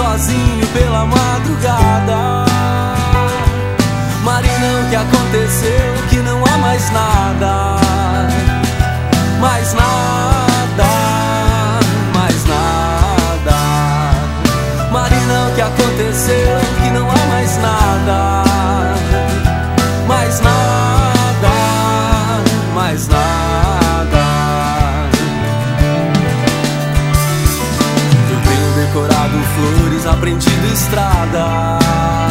sozinho pela madrugada. Marina, o que aconteceu? Que não há mais nada, mais nada, mais nada. Marina, o que aconteceu? Que não há mais nada, mais nada, mais nada. Eu tenho decorado flores, aprendido estradas,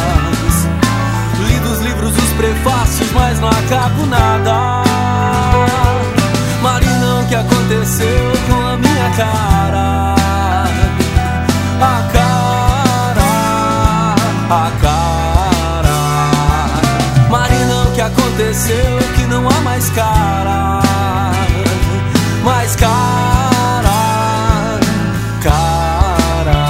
lido os livros, os prefácios, mas não acabo nada. Marina, o que aconteceu com a minha cara? A cara, a cara. Marina, o que aconteceu? Que não há mais cara, mais cara, cara.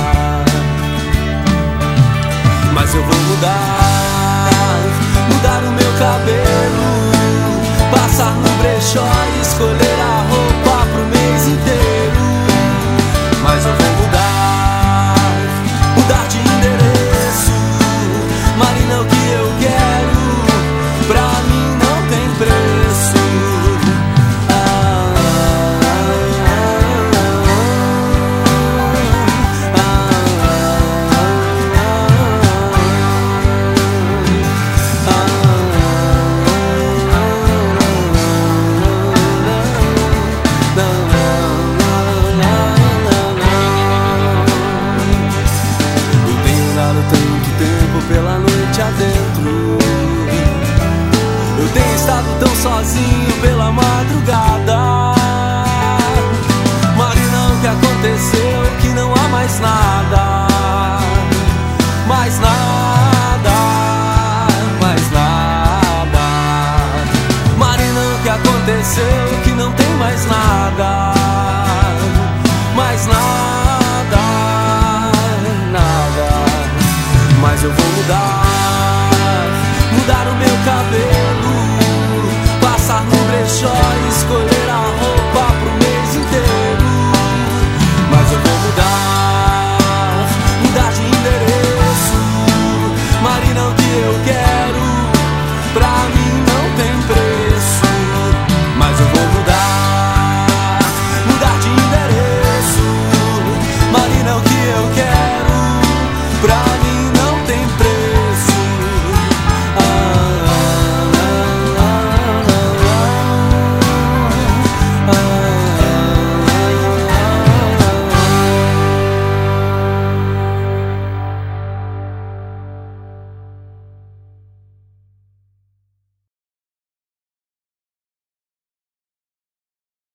Mas eu vou mudar o meu cabelo, passar no brechó e escolher a roupa pro mês inteiro. Mas eu vou mudar de